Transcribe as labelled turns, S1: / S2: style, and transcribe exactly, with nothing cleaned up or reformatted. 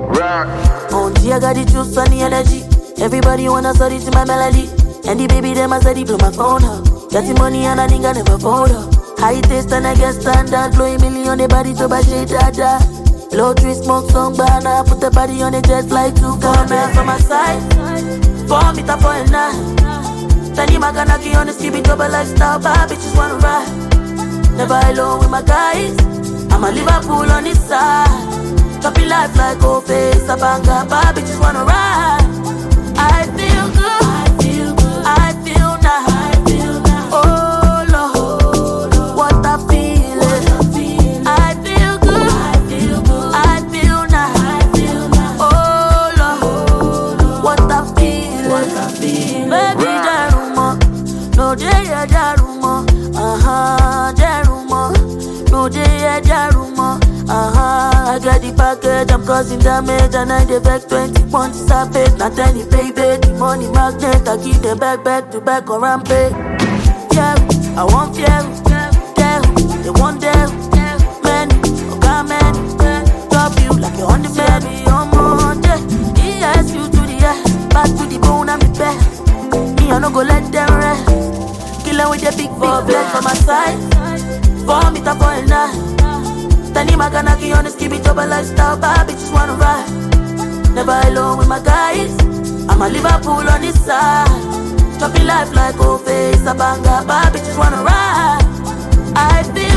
S1: Rock.
S2: On G, I got the juice and the energy. Everybody wanna study to my melody. And the baby them a study blow my phone up. Getting money and a nigga never fold up. High taste and I get standard. Blowing million the body to buy shit dada. Blow three smoke song banana. Put the body on the jet flight to Ghana. From my side, four meter for a nine. Tani Maganaki on the skippy double lifestyle. Bad bitches wanna ride. Never alone with my guys. I'm a Liverpool on this side. Choppy life like Ofe, Sabanga. Bad bitches wanna ride. I feel good. I feel good. I feel nice. I feel nice. Oh Lord, what a feeling. I feel good. I feel good. I feel nice. I feel nice. Oh Lord, what a feeling. What a feeling. Baby, Jaruma, no day, Jaruma. Uh huh, Jaruma, no day, Jaruma. Uh-huh, I got the package, I'm causing damage. And I defect twenty points, it's a fake. Not any baby, the money magnet. I keep them back, back to back on rampage. Yeah, I want fear, yeah, they want them. Man, okay, man, drop you like you're on the bed. On Monday, yes, you to the air. Back to the bone, I'm the best. Me, I no go let them rest. Killer with the big, big flex on my side. Four meter for a night. Tani Maganaki on the skippy double lifestyle. Bad bitches wanna ride. Never alone with my guys. I'm a Liverpool on this side. Choppy life like Ofe, Sabanga. Bad bitches wanna ride. I feel